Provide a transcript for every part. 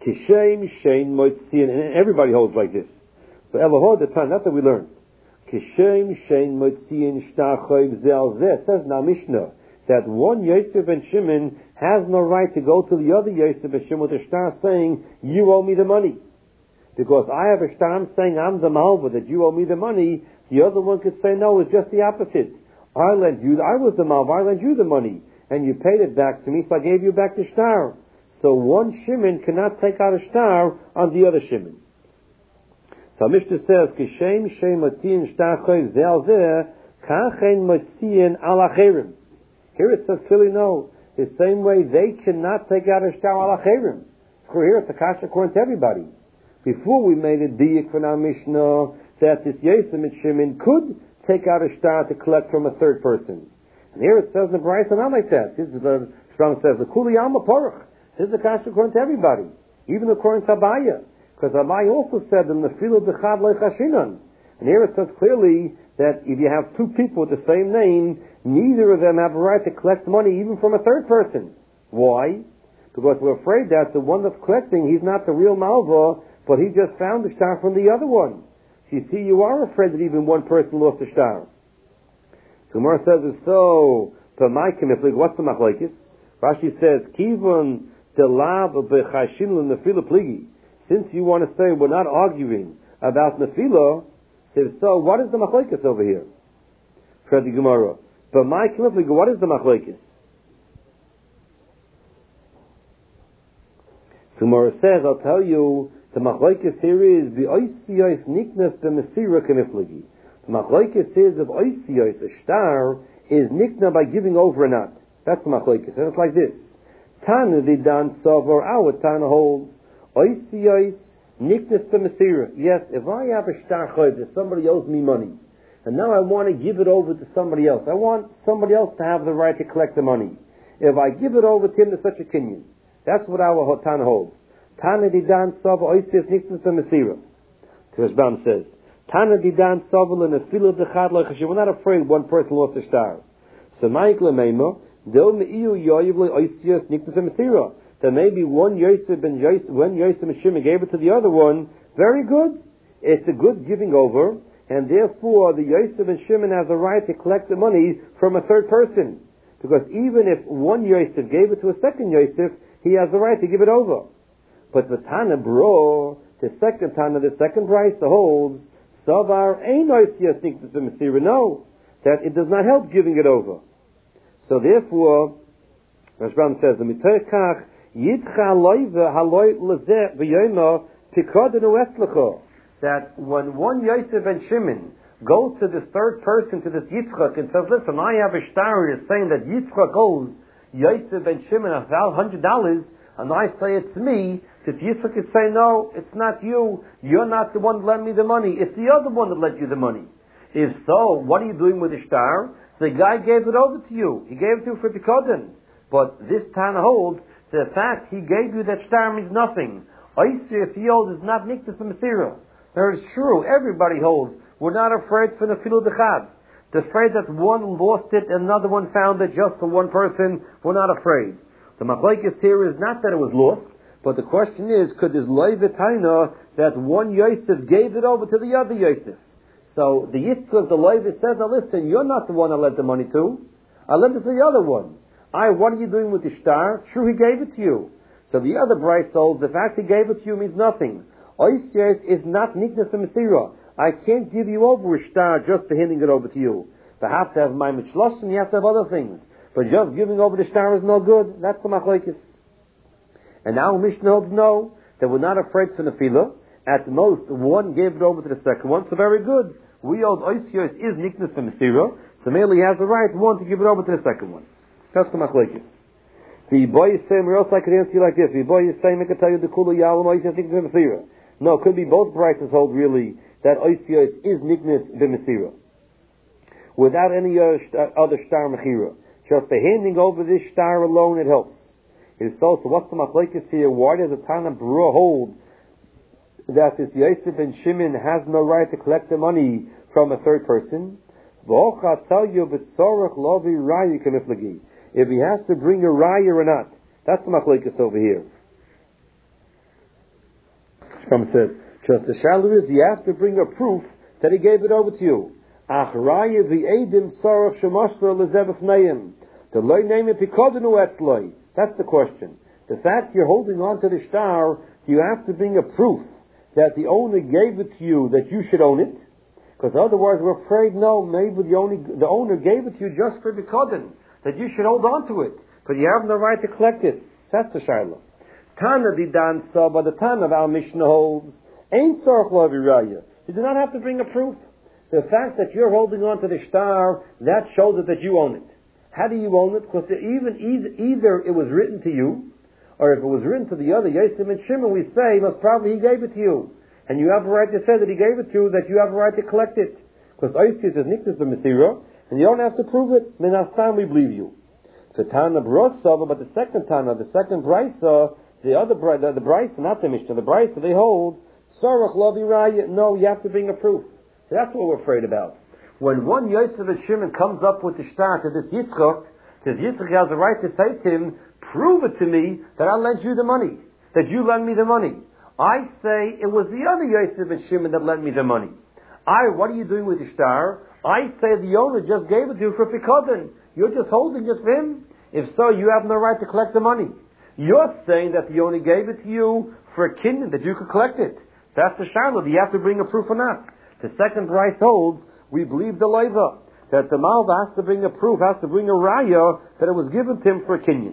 Kishem shein moitzian, and everybody holds like this. But Elohod the time, not that we learned. Kishem shein moitzian shtachoiv zel zeh. Says now Mishnah that one Yosef ben Shimon has no right to go to the other Yosef ben Shimon with a shtar saying, you owe me the money. Because I have a shtar, I'm saying I'm the malva, that you owe me the money. The other one could say, no, it's just the opposite. I was the malva, I lent you the money, and you paid it back to me, so I gave you back the shtar. So one Shimon cannot take out a shtar on the other Shimon. So Mishnah says, Kishem shem motziin shtar choiv zel zeh, kachen motziin al acherim. Here it says clearly no. The same way they cannot take out a shtar al acherim. Here it's a kasha according to everybody. Before we made a diak for our Mishnah that this Yosef and Shimon could take out a shtar to collect from a third person. And here it says in the Brayso not like that. This is the Shram says the Kuli Alma Porach. This is a kasha according to everybody, even according to Abaya, because Abaya also said in the Filu B'chad Le'chashinan. And here it says clearly that if you have two people with the same name, neither of them have a right to collect money even from a third person. Why? Because we're afraid that the one that's collecting, he's not the real Malva, but he just found the shtar from the other one. So you see, you are afraid that even one person lost the shtar. So Gemara says, so, what's the machlekes? Rashi says, Kivon delab b'chashin l'nefila pligi. Since you want to say we're not arguing about nefila, says, so what is the machlekes over here? For the Gemara. What is the machlekes? So Gemara says, I'll tell you, the machlekes here is b'oisiyos niknas b'mesira k'mifligi. The machlekes is of oisiyos, a shtar, is nikna by giving over or not. That's the machlekes. And it's like this. Tana didan sover, our Tana holds, oisiyos niknas b'mesira. Yes, if I have a shtar choiv that somebody owes me money, and now I want to give it over to somebody else, I want somebody else to have the right to collect the money. If I give it over to him to such a kinyan, that's what our Tana holds. Tana didan sov oisius niknas b'mesira. Rashbam says, Tana didan sov l'nefilu b'chad le'chashiv. We're not afraid one person lost a shtar. So Ma'ik l'meima del meiu yoyiv le'oisius niknas b'mesira. There may be one Yosef and Shimon gave it to the other one. Very good. It's a good giving over, and therefore the Yosef and Shimon has a right to collect the money from a third person. Because even if one Yosef gave it to a second Yosef, he has the right to give it over. But the Tana Bro, the second Tana, the second price holds, Savar ein oisius niknas b'mesira. No, that it does not help giving it over. So therefore, Rashbam says, Mitoich yitcha loiva haloi lezeh v'yoyma pikodenu eslecha. That when one Yosef and Shimon goes to this third person, to this Yitzchak, and says, listen, I have a shtar is saying that Yitzchak owes Yosef and Shimon $100, and I say it's me, if Yitzchak could say, no, it's not you, you're not the one that lent me the money, it's the other one that lent you the money. If so, what are you doing with the shtar? The guy gave it over to you. He gave it to you for Pikodin. But this Tana holds, the fact he gave you that shtar means nothing. Oisius he holds is not niknas b'mesira. That is true. Everybody holds. We're not afraid for the filu dechad. The afraid that one lost it and another one found it just for one person. We're not afraid. The machlekes here is not that it was lost, but the question is, could this loivetaina that one Yosef gave it over to the other Yosef? So the Yitzchak, the loivet says, now listen, you're not the one I lent the money to. I lent it to the other one. What are you doing with the shtar? True, he gave it to you. So the other Bryce holds, the fact he gave it to you means nothing. Oisius is not niknas b'mesira. I can't give you over a shtar just for handing it over to you. You have to have my mitzlosh and you have to have other things. But just giving over the shtar is no good. That's the machlekes. And now Mishnah holds no, that we're not afraid for nefila. At most, one gave it over to the second one, so very good. We hold oisius is niknas b'mesira, so merely has the right, one, to give it over to the second one. That's the machlekes. The boy is saying, or else I could answer you like this. The boy is saying, I can tell you the kula yalam oisius niknas b'mesira. No, it could be both prices hold really that oisius is niknas b'mesira. Without any other shtar mechira. Just the handing over this shtar alone, it helps. It is so what's the machlekes here? Why does the Tana Brura hold that this Yosef and Shimon has no right to collect the money from a third person? If he has to bring a raya or not. That's the machlekes over here. says, just the shadow is you have to bring a proof that he gave it over to you. That's the question. The fact you're holding on to the star, you have to bring a proof that the owner gave it to you, that you should own it. Because otherwise we're afraid, no, maybe the owner gave it to you just for the kodin, that you should hold on to it, but you have no right to collect it. That's the Shiloh. Tana didan saba, the Tana of our Mishnah holds, ain't sorach lo viraya. You do not have to bring a proof. The fact that you're holding on to the star, that shows it that you own it. How do you own it? Because either it was written to you, or if it was written to the other, Yosem and Shimon, we say, most probably he gave it to you. And you have a right to say that he gave it to you, that you have a right to collect it. Because Oisi says, Niknas b'Mesira, and you don't have to prove it. Minastam, we believe you. The Tana Brosava, but the second Tana, the second Brisa, the Brisa, not the Mishnah, the Brisa, they hold, Sarach lo viraya, no, you have to bring a proof. So that's what we're afraid about. When one Yosef and Shimon comes up with the shtar to this Yitzchak has the right to say to him, prove it to me that I lent you the money, that you lent me the money. I say it was the other Yosef and Shimon that lent me the money. What are you doing with the shtar? I say the owner just gave it to you for Pikodin. You're just holding it for him. If so, you have no right to collect the money. You're saying that the owner gave it to you for a kinyan, that you could collect it. That's the Shiloh. Do you have to bring a proof or not? The second Bryce holds, we believe the Leiva, that the Malva has to bring a proof, has to bring a raya that it was given to him for a kinyan.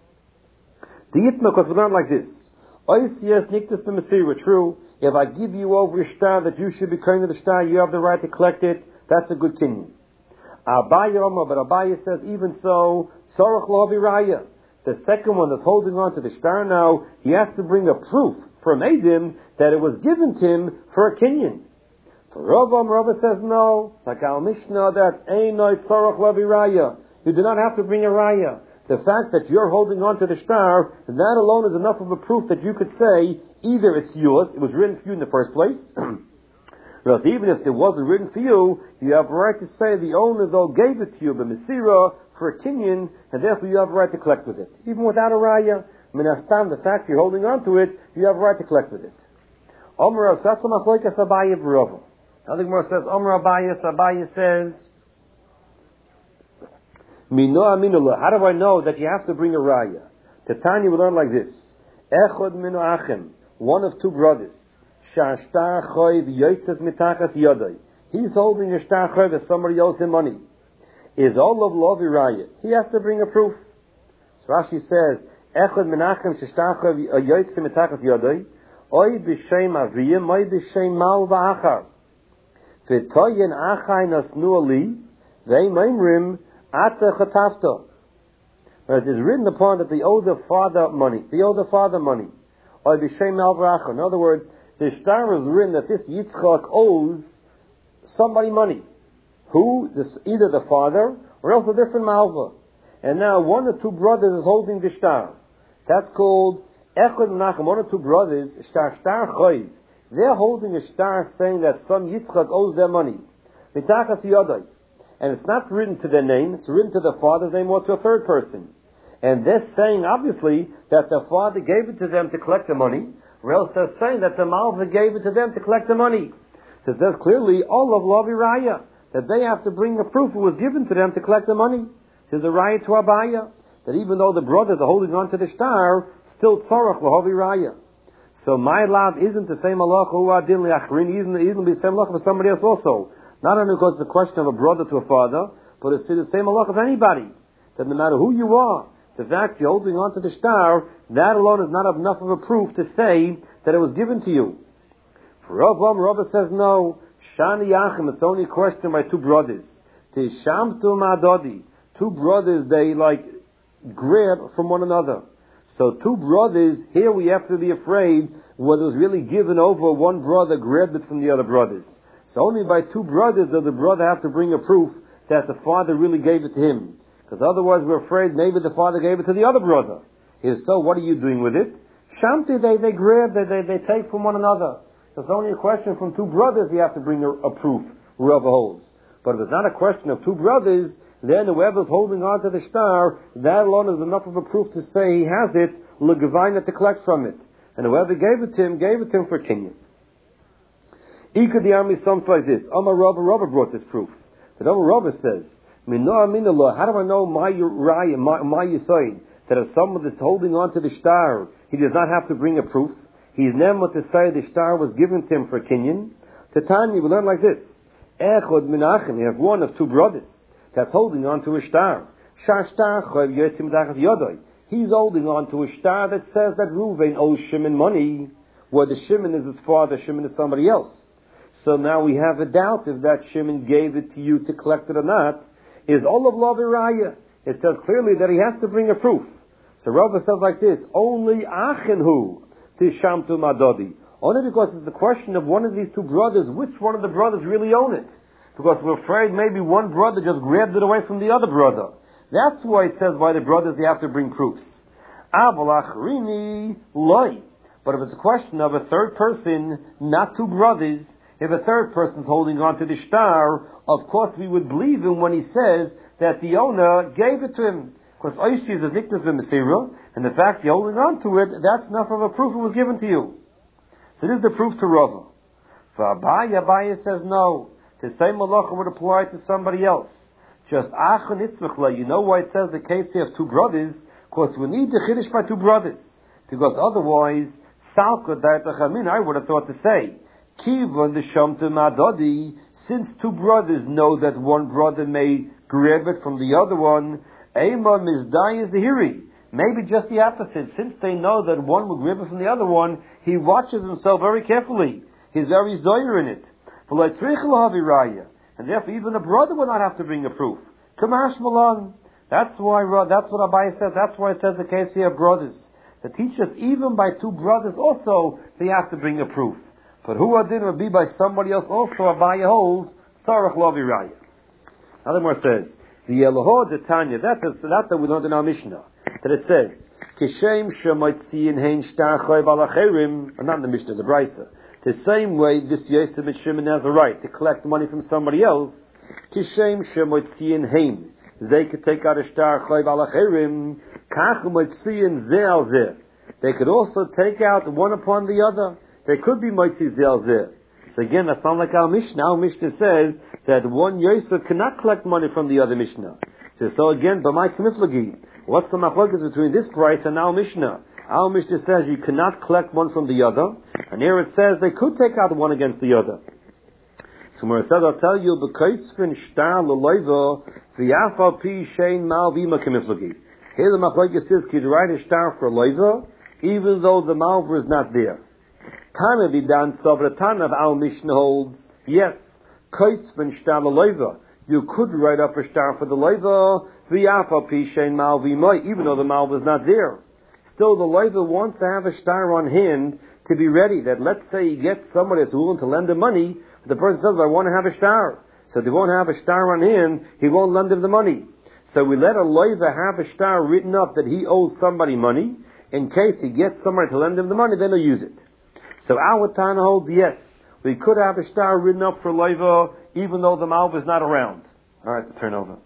The Yitma, because we learn like this. Oisias niktas b'Mesira, true. If I give you over a shtar that you should be carrying the shtar, you have the right to collect it. That's a good kinyan. Abaya Omar, but Abaya says, even so, Sarach lo viraya. The second one that's holding on to the shtar now, he has to bring a proof from Edim that it was given to him for a kinyan. For Rava says no, like our Mishnah, that Einoit Sarach lo viraya. You do not have to bring a raya. The fact that you're holding on to the shtar, that alone is enough of a proof that you could say, either it's yours, it was written for you in the first place, but even if it wasn't written for you, you have a right to say the owner though gave it to you, b'Mesira, for a kinyan, and therefore you have a right to collect with it. Even without a raya, minastam, the fact you're holding on to it, you have a right to collect with it. Omer Rav Satzal Machlokes Abaye v'Rava. Now the Gemara says, Omer Abaye says, how do I know that you have to bring a raya? The Tanya will learn like this. Echod minu achem, one of two brothers. Shashtar choy v'yotzes mitachas yodai. He's holding a shtar choy that somebody owes him money. Is all of lo viraya. He has to bring a proof. So Rashi says, Echod menachem shashtar choy v'yotzes mitachas yodai. Oy b'shem aviyim, oy b'shem mal v'achar. V'toyen achai nasnu ali, v'eimrim Ata chatafto. It is written upon that they owe the father money. They owe the father money. Or b'shem al v'achar. In other words, the shtar is written that this Yitzchak owes somebody money. Who? Either the father or else a different malva. And now one or two brothers is holding the shtar. That's called Echad Menachem. One or two brothers, shtar choy. They're holding a shtar saying that some Yitzchak owes their money. Mitachas yodai. And it's not written to their name, it's written to the father's name or to a third person. And they're saying, obviously, that the father gave it to them to collect the money, or else they're saying that the Malva gave it to them to collect the money. So there's clearly all of lo viraya, that they have to bring a proof it was given to them to collect the money. So the raya to Abaya, that even though the brothers are holding on to the shtar, still tzarach lo viraya. So my lab isn't the same halacha who adin liachrin, isn't the same halacha for somebody else also. Not only because it's a question of a brother to a father, but it's the same halacha of anybody. That no matter who you are, the fact you're holding on to the shtar, that alone is not enough of a proof to say that it was given to you. For Rava says no. Shani Yachim, it's only a question by two brothers. Tishamtu Madodi. Two brothers, they grab from one another. So two brothers, here we have to be afraid whether it was really given over, one brother grabbed it from the other brothers. So only by two brothers does the brother have to bring a proof that the father really gave it to him. Because otherwise we're afraid maybe the father gave it to the other brother. If so, what are you doing with it? Shamti, they grab, they take from one another. So it's only a question from two brothers you have to bring a proof, whoever holds. But if it's not a question of two brothers, then whoever's holding on to the shtar, that alone is enough of a proof to say he has it, l'gevina, to collect from it. and whoever gave it to him for kinyan. Ika the army something like this. Amar Rava brought this proof. That Amar Rava says, how do I know my Yisoid, that if someone is holding on to the star, he does not have to bring a proof? He's never to say the star was given to him for kinyan. Tanya, we learn like this. Echod Menachem, you have one of two brothers that's holding on to a star. He's holding on to a star that says that Reuven owes Shimon money, where the Shimon is his father, Shimon is somebody else. So now we have a doubt if that Shimon gave it to you to collect it or not. Is Olav Laviraya? It says clearly that he has to bring a proof. So Rava says like this, only Achenhu Tishamtu Madodi. Only because it's a question of one of these two brothers, which one of the brothers really own it. Because we're afraid maybe one brother just grabbed it away from the other brother. That's why it says by the brothers they have to bring proofs. Avalachrini loy. But if it's a question of a third person, not two brothers, if a third person's holding on to the star, of course we would believe him when he says that the owner gave it to him. Because Oishi is a niknas b'mesira, and the fact you're holding on to it, that's enough of a proof it was given to you. So this is the proof to Rava. For Abaya says no. The same malacha would apply to somebody else. Just Achon Itzvachla. You know why it says the case here of two brothers? Because we need the Chiddush by two brothers. Because otherwise, Salka Daitachamin, I would have thought to say, Kivon the Shamtu Madodi, since two brothers know that one brother may grab it from the other one, Eima Mizdai Zahiri. Maybe just the opposite. Since they know that one will grab it from the other one, he watches himself very carefully. He's very zoyer in it. And therefore even a brother will not have to bring a proof. Kamash Malan. That's what Abai says. That's why it says the case here of brothers. To teach us even by two brothers also, they have to bring a proof. But who adin would be by somebody else also, Abai holds, Sarach Laviraya. Another more says, the Elohod the Tanya, that we learned in our Mishnah. That it says, Kishem Shemoitziin Hein Shtar Choy Balacherim, not in the Mishnah, the Brisa. The same way this Yosef and Shimon has a right to collect money from somebody else, Kishem Shemoitziin Hein, they could take out a Shtar Choy Balacherim, Kach Moitziin Ze Al Ze. They could also take out one upon the other. They could be Moitzi Ze Al Ze. So again, that's not like our Mishnah. Our Mishnah says that one Yosef cannot collect money from the other Mishnah. So again, B'mai K'miflagi, what's the machlokes between this price and our Mishnah? Our Mishnah says you cannot collect one from the other, and here it says they could take out one against the other. So when it says, I'll tell you, B'kaisvin shtar l'loiva v'yafa pi shein mal v'ima k'miflagi. Here the machlokes says, could you write a shtar for loiva, even though the malva is not there? Tana v'dan savra Tana of our Mishnah holds, yes, kaisvin shtar l'loiva. You could write up a star for the loiva, v'yafa pi shein mal v'ima, even though the malva is not there. Still, the loiva wants to have a star on hand to be ready, that let's say he gets somebody that's willing to lend him money, the person says, I want to have a star. So if they won't have a star on hand, he won't lend him the money. So we let a loiva have a star written up that he owes somebody money. In case he gets somebody to lend him the money, then he'll use it. So our Tana holds, yes, we could have a star written up for loiva, even though the malva is not around. All right, turn over.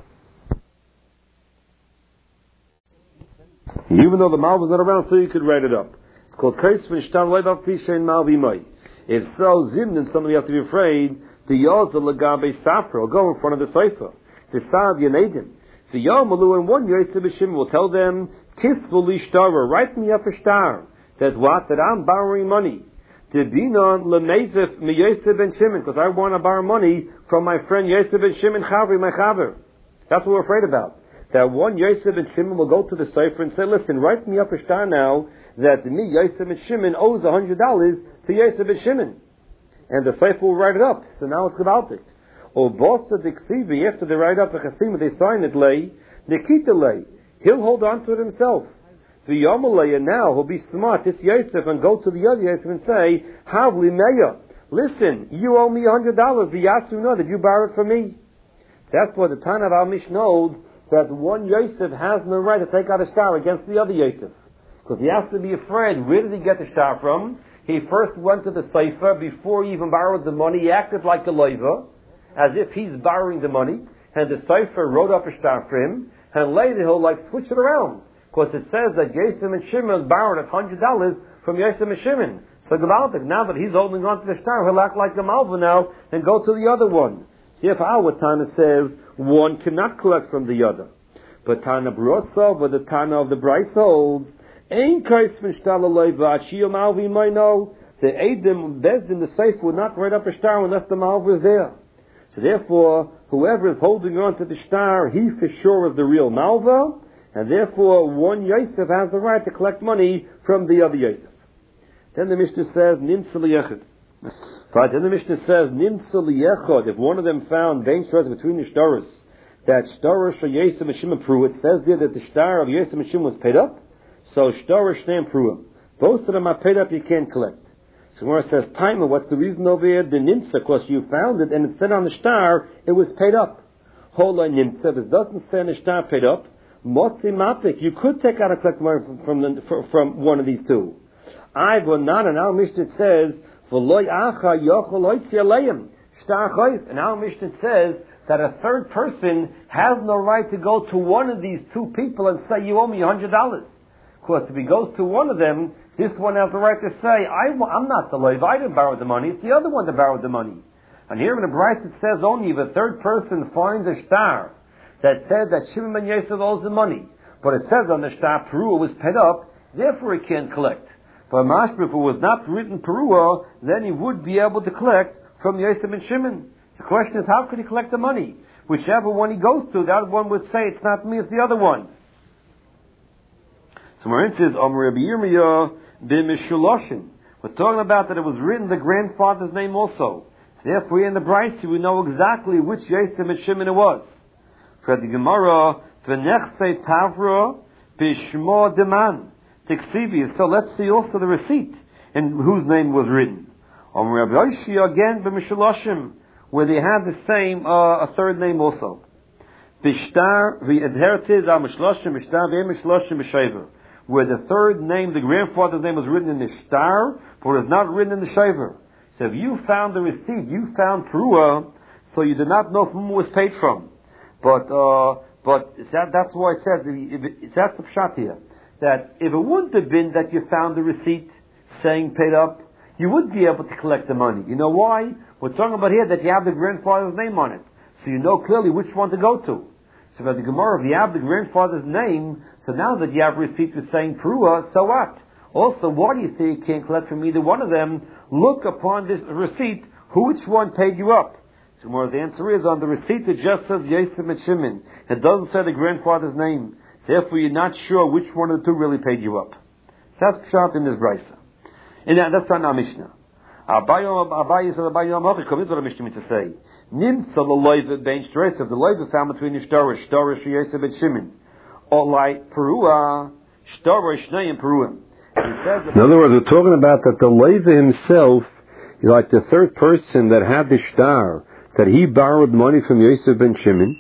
Even though the malva is not around, so you could write it up. It's called Kais V'Nishtan Loivav Pishein Malvi Mai. If so, then somebody have to be afraid. The Yoz the Lagabe Safra will go in front of the Seifa. The Saad Yenedim. The Yomalu and one Yosef B'Shim will tell them, Kisvul Lishtara, write me up a star. That what? That I'm borrowing money. The Dinon Lemezef Mi Yosef Ben Shimon, because I want to borrow money from my friend Yosef Ben Shimon Chavri, my Chaver. That's what we're afraid about. That one Yosef Ben Shimon will go to the Seifa and say, listen, write me up a star now that me, Yosef Ben Shimon, owes $100 to Yosef Ben Shimon. And the Seifa will write it up. So now it's about it. Or Bosa Dixivi, after they write up a Chasima, they sign it lay, Nikita lay. He'll hold on to it himself. The Yomalay, and now he'll be smart, this Yosef, and go to the other Yosef and say, Havli Meya, listen, you owe me $100, the Yasu know that you borrowed from me. That's why the Tana of our Mishnah holds that one Yosef has no right to take out a star against the other Yosef. Because he has to be afraid, where did he get the star from? He first went to the Seifa before he even borrowed the money, he acted like the Loiva, as if he's borrowing the money, and the Seifa wrote up a star for him, and later he'll switch it around. Because it says that Yosef and Shimon borrowed $100 from Yosef and Shimon. So Gavaldik, now that he's holding on to the star, he'll act like the Malva now and go to the other one. If our Tana says one cannot collect from the other. But Tana Brosa, but the Tana of the Bryce holds, Ein Kais Mishtala Leiva, Achio Malvi might know, the Eidim, Bezdin, the Seif would not write up a star unless the Malva is there. So therefore, whoever is holding on to the star, he for sure is the real Malva, and therefore one Yosef has the right to collect money from the other Yosef. Then the Mishnah says, Nimtza Liyechad. Right, then the Mishnah says, Nimtza Liyechad, if one of them found Bein Shtaros between the Shtaros, that Shtaros of Yosef and Shimon Pru, it says there that the star of Yosef and Shimon was paid up, so Shtaros Shneim Pruim. Both of them are paid up, you can't collect. So when it says, Taima, what's the reason over here? The Nimtza, because you found it and it said on the star, it was paid up. Hola Nimtza, if it doesn't say on the star paid up, Motzi Mapik, you could take out a collect money from one of these two. I will not, and our Mishnah says, and our Mishnah says that a third person has no right to go to one of these two people and say, you owe me $100. Because if he goes to one of them, this one has the right to say, I'm not the loiv, I didn't borrow the money, it's the other one that borrowed the money. And here in the Bryce it says only if a third person finds a star that said that Shimon ben Yosef owes the money, but it says on the star Perua was paid up, therefore he can't collect. But Mashma, if it was not written Perua, then he would be able to collect from Yosef and Shimon. The question is, how could he collect the money? Whichever one he goes to, the other one would say, it's not me, it's the other one. So Marin says, Rabbi Yirmiyah bin Mishuloshin. We're talking about that it was written the grandfather's name also. Therefore, here in the Brayse, we know exactly which Yosef and Shimon it was. For the Gemara, V'nechse Tavra Bishmo Deman. So let's see also the receipt in whose name was written. Rabbi Yoshi again b'Mishloshim, where they have the same a third name also. Bishtar v'Edhertiz al Mishloshim Bishtar v'Mishloshim b'Shaver, where the third name, the grandfather's name, was written in the star, but it is not written in the shaver. So if you found the receipt, you found Perua, so you did not know from whom it was paid from. But that's why it says that's the pshat here. That if it wouldn't have been that you found the receipt saying paid up, you would be able to collect the money. You know why? We're talking about here that you have the grandfather's name on it. So you know clearly which one to go to. So by the Gemara, if you have the grandfather's name, so now that you have receipt for saying Perua, so what? Also, why do you say you can't collect from either one of them? Look upon this receipt, which one paid you up? So more the answer is on the receipt it just says Yosef and Shimon. It doesn't say the grandfather's name. Therefore, you're not sure which one of the two really paid you up. So that's pshat in this brisa. And that's on our Mishnah. Abayi said Abayi Amachi. Come into the Mishnah to say, Nimtza l'loiv ben Shtaros, of the loiv found between the Shtaros Yosef and Shimon, or like Perua, Shtaros Shnei and Peruim. In other words, we're talking about that the loiv himself is like the third person that had the star, that he borrowed money from Yosef ben Shimon.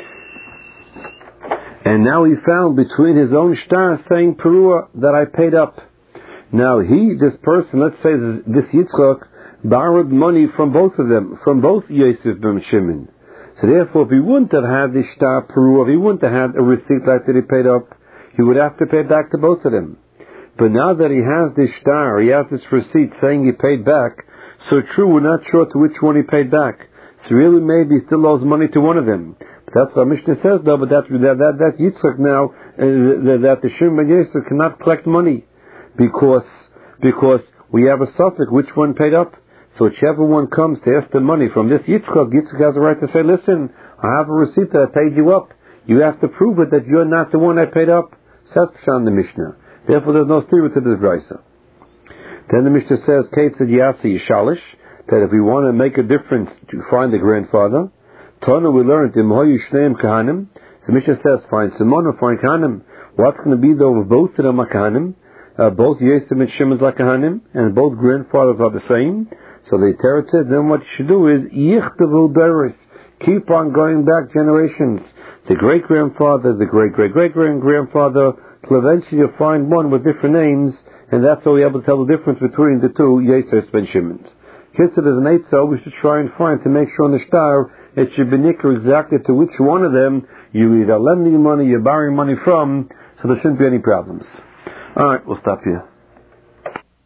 And now he found between his own star saying Perua that I paid up. Now this person, let's say this Yitzchak, borrowed money from both of them, from both Yosef ben Shimon. So therefore, if he wouldn't have had the star Perua, if he wouldn't have had a receipt like that he paid up, he would have to pay back to both of them. But now that he has this star, he has this receipt saying he paid back, so true, we're not sure to which one he paid back. So really maybe he still owes money to one of them. That's what Mishnah says, though. But that's Yitzchak now. That the Shimon ben Yosef cannot collect money because we have a suffix which one paid up. So whichever one comes to ask the money from this Yitzchak has a right to say, "Listen, I have a receipt that I paid you up. You have to prove it that you're not the one I paid up." So that's pshat in the Mishnah. Therefore, there's no theory to this brisa. Then the Mishnah says, "Keitzad Yasi Yishalish," that if we want to make a difference to find the grandfather. Tana, we learned in Mohayu Shneim Kahanim. The Mishnah says, find Simon or find Kahanim. What's going to be though if both of them are Kahanim? Both Yosef and Shimon are Kahanim, and both grandfathers are the same. So the Torah says, then what you should do is, Yichtavu Doris. Keep on going back generations. The great-grandfather, the great-great-great-grandfather, till eventually you'll find one with different names, and that's how we're able to tell the difference between the two Yosef and Shimon. Kitzur is an eitzah we should try and find to make sure on the star it should be nicker exactly to which one of them you either lending money, you're borrowing money from, so there shouldn't be any problems. Alright, we'll stop here.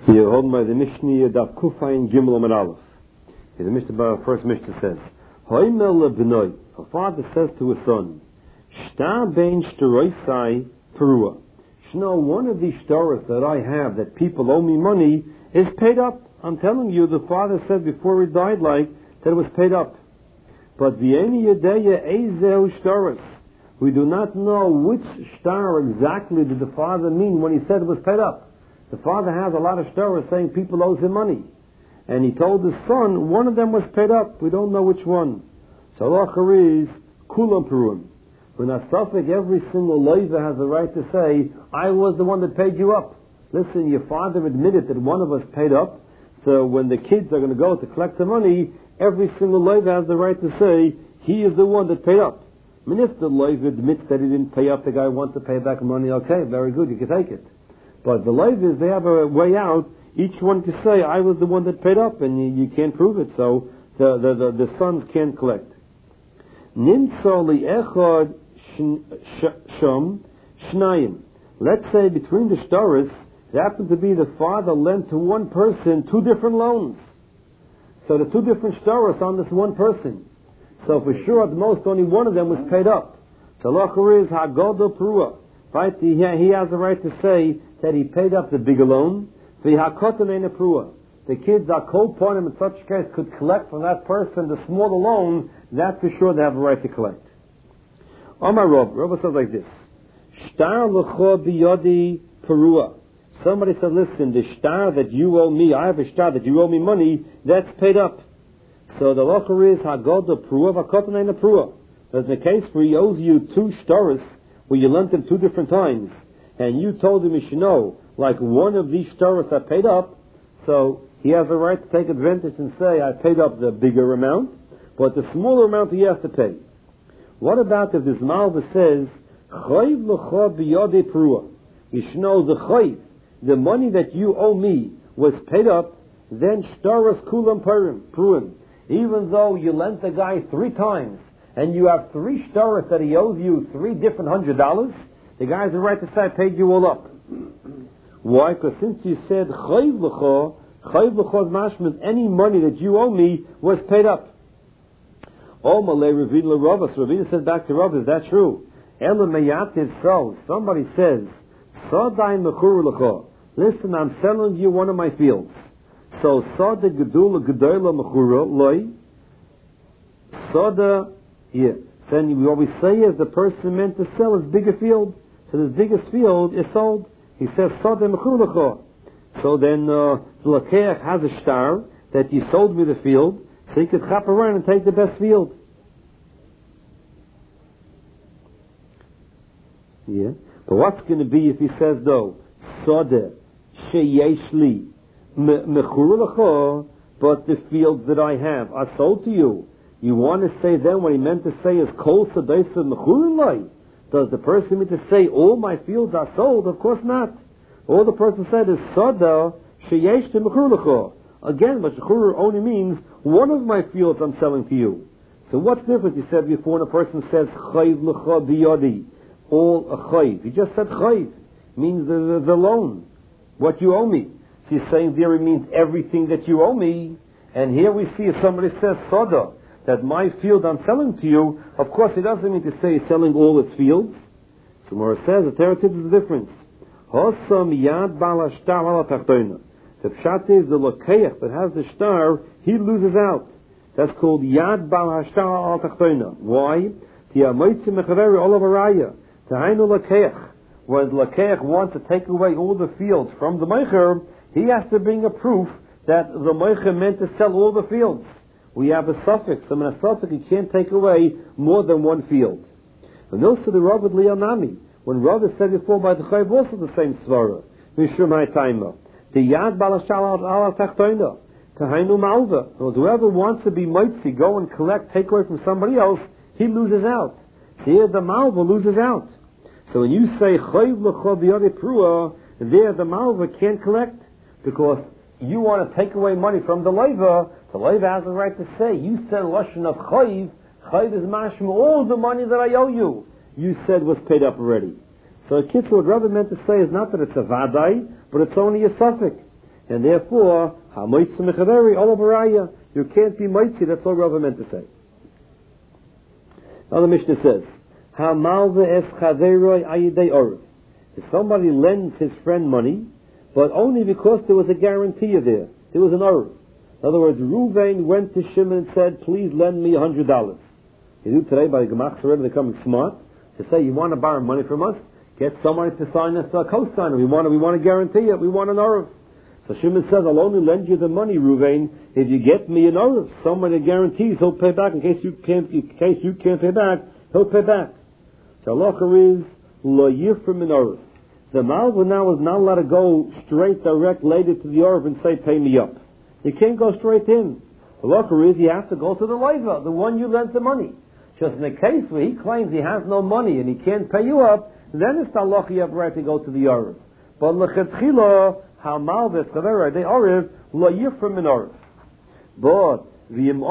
Here, hold by the Mishnah Daf Kufayin Gimel Amar Aleph. Here, the Mishnah, first Mishnah says, Hoymel lebnoi, a father says to his son, Shtar bein shtaroisai perua. Shno, one of these shtaros that I have, that people owe me money, is paid up. I'm telling you, the father said before he died, that it was paid up. But the eni yadeya ezeu shtaros. We do not know which shtar exactly did the father mean when he said it was paid up. The father has a lot of shtaros saying people owe him money. And he told his son, one of them was paid up. We don't know which one. So Lachar is kulam peruim. When a suffix, every single loiva has the right to say, I was the one that paid you up. Listen, your father admitted that one of us paid up, so when the kids are going to go to collect the money, every single loiva has the right to say, he is the one that paid up. I mean, if the loiva admits that he didn't pay up, the guy wants to pay back money, okay, very good, you can take it. But the loivas, they have a way out. Each one can say, I was the one that paid up, and you can't prove it, so the sons can't collect. Nimtzo li'echad shom shnayim. Let's say between the shtaros, it happened to be the father lent to one person 2 different loans. So the 2 different shtaros on this one person. So for sure, at the most, only one of them was paid up. So Lachar is hagodo perua. Right? He has the right to say that he paid up the bigger loan. The kids are co-partners in such case could collect from that person the smaller loan. That's for sure they have a right to collect. Omar Rav says like this: Shtar l'cho biyodi perua. Somebody said, listen, the shtar that you owe me, I have a shtar that you owe me money, that's paid up. So the locher is hagoda perua v'kotanei perua. There's a case where he owes you 2 shtaros where you lent him 2 different times, and you told him you should know, like one of these shtaros are paid up, so he has a right to take advantage and say, I paid up the bigger amount, but the smaller amount he has to pay. What about if this malva says, Chayv l'cha biyodei perua? You should know the chayv, the money that you owe me, was paid up, then shtaros kulam peruim. Even though you lent the guy 3 times, and you have 3 shtaros that he owes you 3 different $100, the guy has the right to say, I paid you all up. Why? Because since you said chayv l'cha is mashman, any money that you owe me was paid up. Oh, Malay Ravina Ravas. Ravina says back to Rav, is that true? Ela meyativ so. Somebody says, Sadai mechur l'cha. Listen, I'm selling you one of my fields. So Sada gedula gedola mechura loy. Sada, here. So what we say is the person meant to sell his bigger field. So this biggest field is sold. He says Sada mechur l'cha. So then the lakeach has a shtar that you sold me the field, so he could chop around and take the best field. Yeah. But what's going to be if he says though, Sada sheyesh li mechur l'cha, but the fields that I have are sold to you. You want to say then what he meant to say is kol sadaisa mechur l'ay. Does the person mean to say all my fields are sold? Of course not. All the person said is Sada sheyesh mechur l'cha. Again, but mechur only means one of my fields I'm selling to you. So what's the difference? He said before when a person says chayv l'cha biyodi, all a chayv. He just said chayv, means the loan, what you owe me. So he's saying there it means everything that you owe me. And here we see if somebody says Sada, that my field I'm selling to you, of course it doesn't mean to say he's selling all its fields. So Mora says the Torah is the difference. Hosam yad bal hashtar ala tachtoina. The pshat is the lokeach that has the shtar, he loses out. That's called yad bal hashtar ala tachtoina. Why? Ti amoitzi mechaveri olav araya. Tahainu lokeach. When the lokeach wants to take away all the fields from the meicher, he has to bring a proof that the meicher meant to sell all the fields. We have a suffix. I mean, a suffix, you can't take away more than one field. And also the Rav with Lianami. When Rav is said before by the Chayv, also the same svara. Mishum ha'taima. The yad balashal ala tachtoina. Kahainu malva. Whoever wants to be mitzi, go and collect, take away from somebody else, he loses out. Here the malva loses out. So when you say chayv l'cha b'yodei perua, there the malva can't collect because you want to take away money from the leiva. The leiva has the right to say, you said lashon of chayv. Chayv is mashma, all the money that I owe you, you said was paid up already. So a kitzur, what Rabbi meant to say is not that it's a vadai, but it's only a suffix. And therefore, ha'moitzi mechaveri olav araya. You can't be moitzi. That's all Rava meant to say. Now the Mishnah says, ha'malve es chaveroi ayidei orv. If somebody lends his friend money, but only because there was a guarantee there. There was an orv. In other words, Ruvain went to Shimon and said, please lend me $100. You do today by the Gemach Sareb, they're becoming smart, to say, you want to borrow money from us? Get somebody to sign us a co-signer. We want to guarantee it. We want an orv. So Shimon says, I'll only lend you the money, Ruvain, if you get me an orv. Somebody guarantees he'll pay back. In case you can't pay back, he'll pay back. So halacha is, lo yifrim min orv. The Malva now is not allowed to go straight, direct, later to the orv and say, pay me up. You can't go straight in. The halacha is, you have to go to the loiva, the one you lent the money. Just in the case where he claims he has no money and he can't pay you up, then it's the halacha you have right to go to the orv. But lechetchila, how malves chaverei de orv lo yifrim min orv. But the